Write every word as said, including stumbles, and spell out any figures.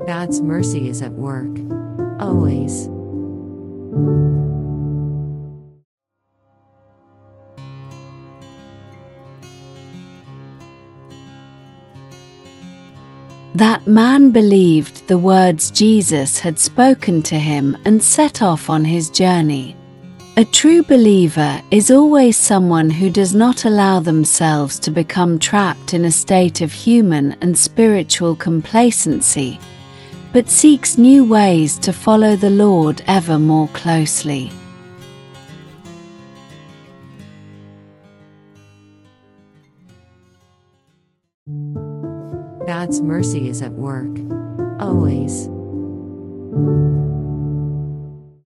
God's mercy is at work, always. That man believed the words Jesus had spoken to him and set off on his journey. A true believer is always someone who does not allow themselves to become trapped in a state of human and spiritual complacency, but seeks new ways to follow the Lord ever more closely. God's mercy is at work, always.